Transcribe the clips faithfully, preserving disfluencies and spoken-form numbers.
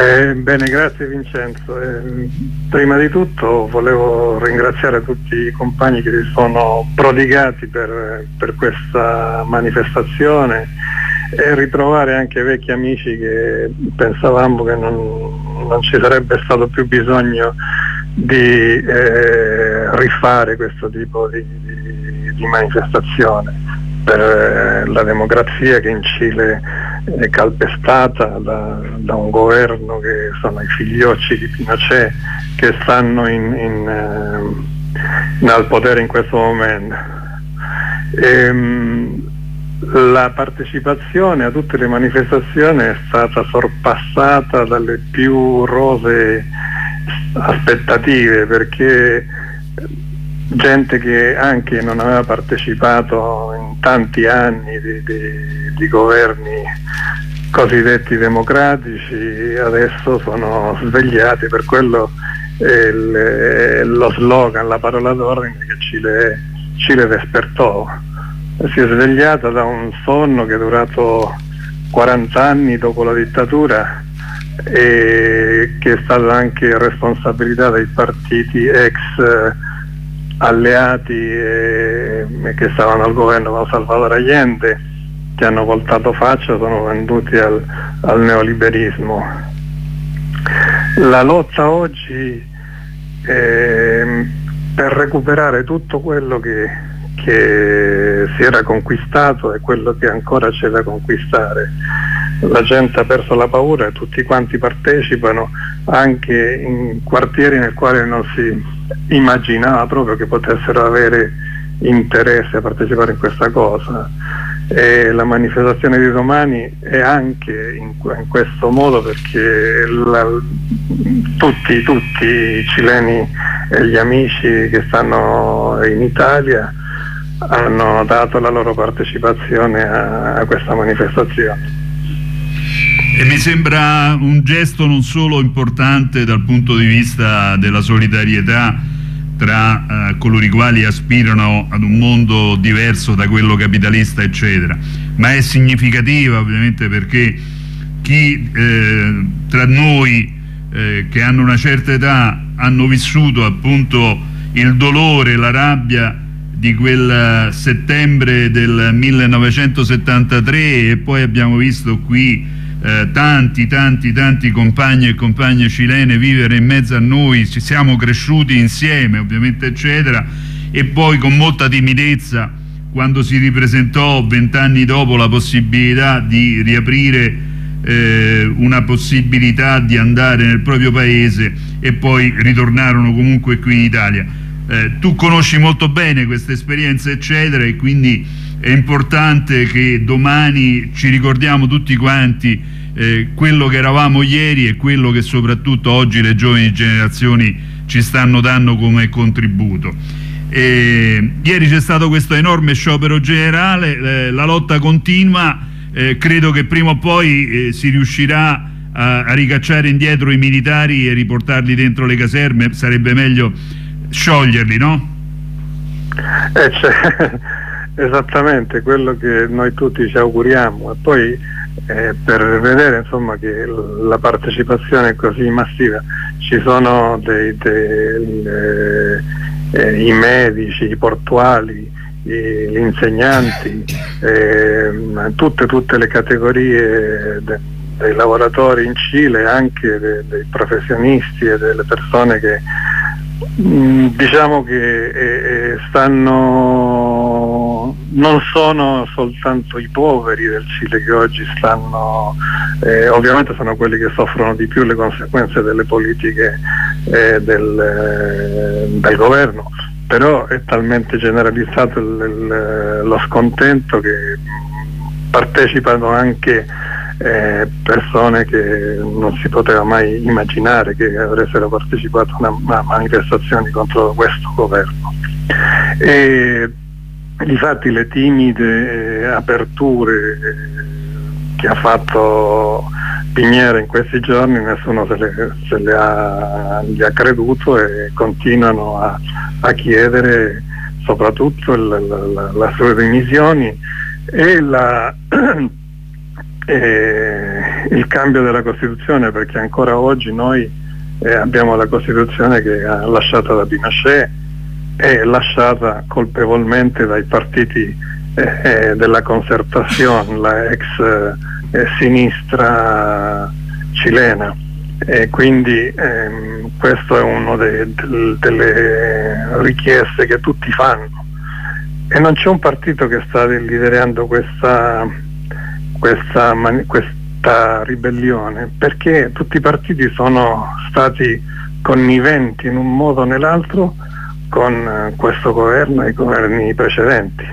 Eh, bene, grazie Vincenzo. Eh, prima di tutto volevo ringraziare tutti i compagni che si sono prodigati per, per questa manifestazione e ritrovare anche vecchi amici che pensavamo che non, non ci sarebbe stato più bisogno di eh, rifare questo tipo di, di, di manifestazione per eh, la democrazia che in Cile è calpestata da, da un governo che sono i figliocci di Pinochet che stanno in, in, eh, al potere in questo momento. E, la partecipazione a tutte le manifestazioni è stata sorpassata dalle più rosee aspettative, perché gente che anche non aveva partecipato in tanti anni di, di, di governi cosiddetti democratici adesso sono svegliati. Per quello il, lo slogan, la parola d'ordine che Cile, Cile despertò, si è svegliata da un sonno che è durato quaranta anni dopo la dittatura e che è stata anche responsabilità dei partiti ex alleati e, e che stavano al governo con Salvador Allende, che hanno voltato faccia, sono venduti al, al neoliberismo. La lotta oggi è per recuperare tutto quello che che si era conquistato e quello che ancora c'è da conquistare. La gente ha perso la paura e tutti quanti partecipano, anche in quartieri nel quale non si immaginava proprio che potessero avere interesse a partecipare in questa cosa. E la manifestazione di domani è anche in, in questo modo, perché la, tutti, tutti i cileni e gli amici che stanno in Italia hanno dato la loro partecipazione a, a questa manifestazione. E mi sembra un gesto non solo importante dal punto di vista della solidarietà tra eh, coloro i quali aspirano ad un mondo diverso da quello capitalista eccetera, ma è significativa ovviamente perché chi eh, tra noi eh, che hanno una certa età hanno vissuto appunto il dolore, la rabbia di quel settembre del millenovecentosettantatré, e poi abbiamo visto qui eh, tanti tanti tanti compagni e compagne cilene vivere in mezzo a noi, ci siamo cresciuti insieme ovviamente eccetera, e poi con molta timidezza quando si ripresentò vent'anni dopo la possibilità di riaprire eh, una possibilità di andare nel proprio paese, e poi ritornarono comunque qui in Italia. Eh, tu conosci molto bene queste esperienze eccetera, e quindi è importante che domani ci ricordiamo tutti quanti eh, quello che eravamo ieri e quello che soprattutto oggi le giovani generazioni ci stanno dando come contributo. E ieri c'è stato questo enorme sciopero generale, eh, la lotta continua, eh, credo che prima o poi eh, si riuscirà a, a ricacciare indietro i militari e riportarli dentro le caserme, sarebbe meglio scioglierli, no? Eh, cioè, esattamente quello che noi tutti ci auguriamo, e poi eh, per vedere insomma che la partecipazione è così massiva ci sono dei, dei eh, eh, i medici, i portuali, i, gli insegnanti, eh, tutte, tutte le categorie de, dei lavoratori in Cile, anche de, dei professionisti e delle persone che diciamo che eh, stanno, non sono soltanto i poveri del Cile che oggi stanno, eh, ovviamente sono quelli che soffrono di più le conseguenze delle politiche eh, del, eh, del governo, però è talmente generalizzato il, il, lo scontento che partecipano anche Eh, persone che non si poteva mai immaginare che avessero partecipato a una, una manifestazione contro questo governo. E difatti le timide eh, aperture eh, che ha fatto Piñera in questi giorni nessuno se le, se le ha, gli ha creduto, e continuano a, a chiedere soprattutto la, la, la sue dimissioni e la eh, il cambio della Costituzione, perché ancora oggi noi eh, abbiamo la Costituzione che è lasciata da Pinochet e lasciata colpevolmente dai partiti eh, della Concertación, la ex eh, sinistra cilena, e quindi ehm, questo è uno de, de, delle richieste che tutti fanno, e non c'è un partito che sta liderando questa, questa, questa ribellione, perché tutti i partiti sono stati conniventi in un modo o nell'altro con questo governo e i governi precedenti.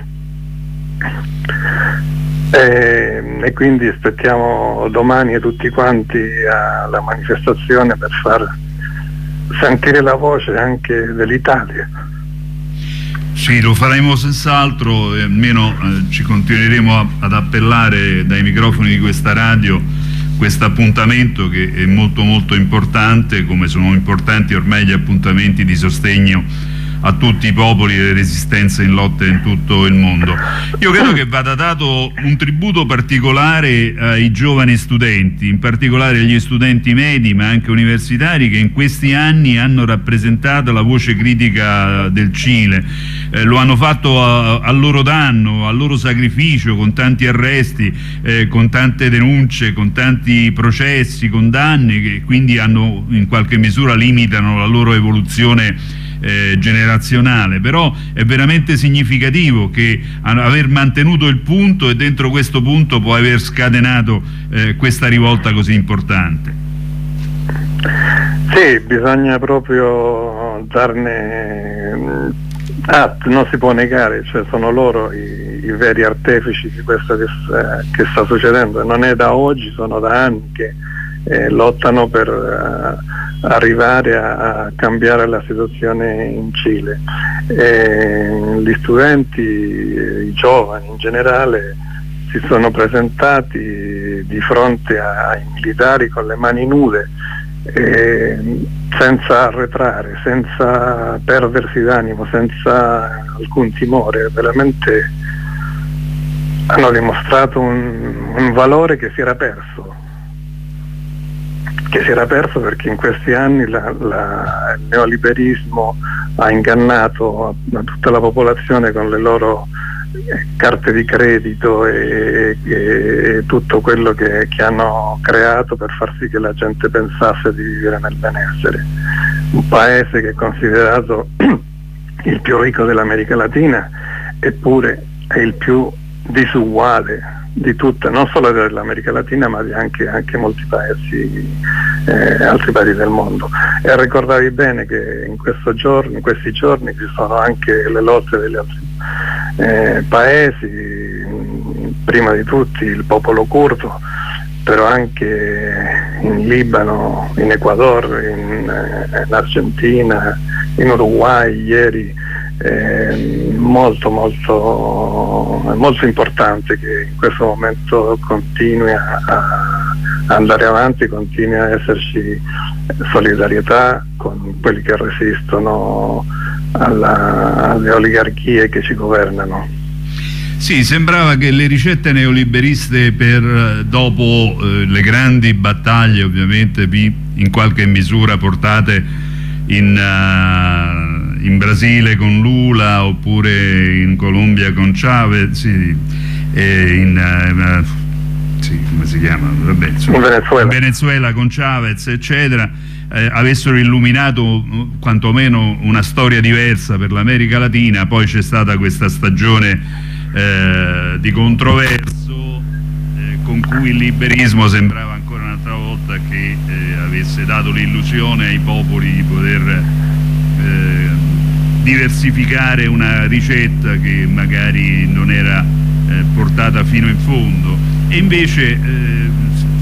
E, e quindi aspettiamo domani tutti quanti alla manifestazione per far sentire la voce anche dell'Italia. Sì, lo faremo senz'altro, e almeno eh, ci continueremo a, ad appellare dai microfoni di questa radio questo appuntamento, che è molto molto importante, come sono importanti ormai gli appuntamenti di sostegno a tutti i popoli e le resistenze in lotta in tutto il mondo. Io credo che vada dato un tributo particolare ai giovani studenti, in particolare agli studenti medi ma anche universitari, che in questi anni hanno rappresentato la voce critica del Cile. Eh, lo hanno fatto a, a loro danno, a loro sacrificio, con tanti arresti, eh, con tante denunce, con tanti processi, condanne, che quindi hanno in qualche misura limitano la loro evoluzione Eh, generazionale. Però è veramente significativo che aver mantenuto il punto, e dentro questo punto può aver scatenato eh, questa rivolta così importante. Sì, bisogna proprio darne atto, non si può negare, cioè sono loro i, i veri artefici di questo che, che sta succedendo. Non è da oggi, sono da anni che eh, lottano per uh, arrivare a, a cambiare la situazione in Cile. E gli studenti, i giovani in generale, si sono presentati di fronte ai militari con le mani nude, e senza arretrare, senza perdersi d'animo, senza alcun timore. Veramente hanno dimostrato un, un valore che si era perso. che si era perso perché in questi anni la, la, il neoliberismo ha ingannato a, a tutta la popolazione con le loro eh, carte di credito e, e tutto quello che, che hanno creato per far sì che la gente pensasse di vivere nel benessere. Un paese che è considerato il più ricco dell'America Latina, eppure è il più disuguale di tutte, non solo dell'America Latina ma di anche, anche molti paesi, eh, altri paesi del mondo. E ricordavi bene che in, questo giorno, in questi giorni ci sono anche le lotte degli altri eh, paesi, prima di tutti il popolo curdo, però anche in Libano, in Ecuador, in, eh, in Argentina, in Uruguay ieri. È molto molto molto importante che in questo momento continui a, a andare avanti, continui a esserci solidarietà con quelli che resistono alla, alle oligarchie che ci governano. Sì, sembrava che le ricette neoliberiste per dopo eh, le grandi battaglie, ovviamente in qualche misura portate in uh, in Brasile con Lula, oppure in Colombia con Chavez, sì, e in uh, sì, come si chiama? Vabbè, insomma, in, Venezuela. in Venezuela con Chavez, eccetera, eh, avessero illuminato quantomeno una storia diversa per l'America Latina. Poi c'è stata questa stagione eh, di controverso eh, con cui il liberismo sembrava ancora un'altra volta che eh, avesse dato l'illusione ai popoli di poter eh, diversificare una ricetta che magari non era eh, portata fino in fondo, e invece eh,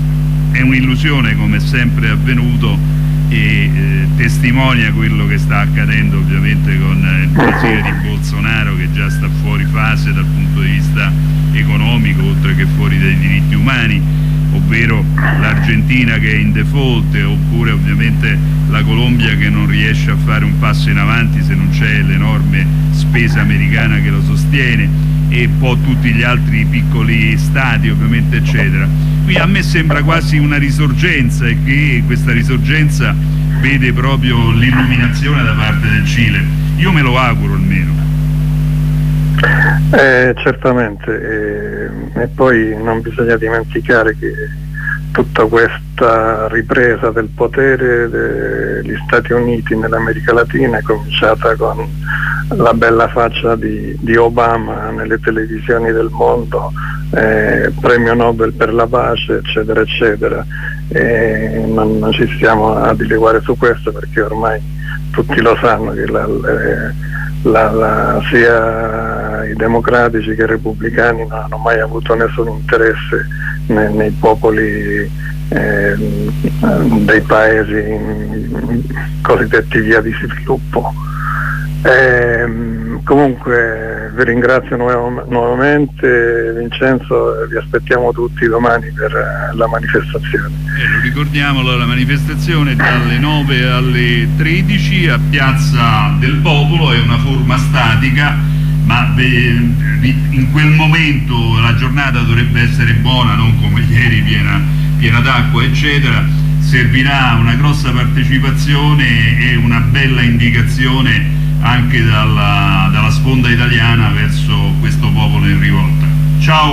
è un'illusione, come è sempre avvenuto, e eh, testimonia quello che sta accadendo ovviamente con il Brasile di Bolsonaro, che già sta fuori fase dal punto di vista economico, oltre che fuori dai diritti umani, ovvero l'Argentina che è in default, oppure ovviamente la Colombia che non riesce a fare un passo in avanti se non c'è l'enorme spesa americana che lo sostiene. e poi tutti gli altri piccoli stati ovviamente eccetera. Qui a me sembra quasi una risorgenza, e che questa risorgenza vede proprio l'illuminazione da parte del Cile. Io me lo auguro almeno. Eh, certamente, eh, e poi non bisogna dimenticare che tutta questa ripresa del potere degli Stati Uniti nell'America Latina è cominciata con la bella faccia di, di Obama nelle televisioni del mondo, eh, premio Nobel per la pace, eccetera eccetera. E non, non ci stiamo a dileguare su questo, perché ormai tutti lo sanno che la, la, la, sia i democratici che i repubblicani non hanno mai avuto nessun interesse nei, nei popoli eh, dei paesi cosiddetti via di sviluppo. Eh, comunque vi ringrazio nuov nuovamente Vincenzo, e vi aspettiamo tutti domani per eh, la manifestazione. Eh, lo ricordiamo, la manifestazione dalle nove alle tredici a Piazza del Popolo, è una forma statica, ma in quel momento la giornata dovrebbe essere buona, non come ieri piena, piena d'acqua eccetera. Servirà una grossa partecipazione e una bella indicazione anche dalla, dalla sponda italiana verso questo popolo in rivolta. Ciao!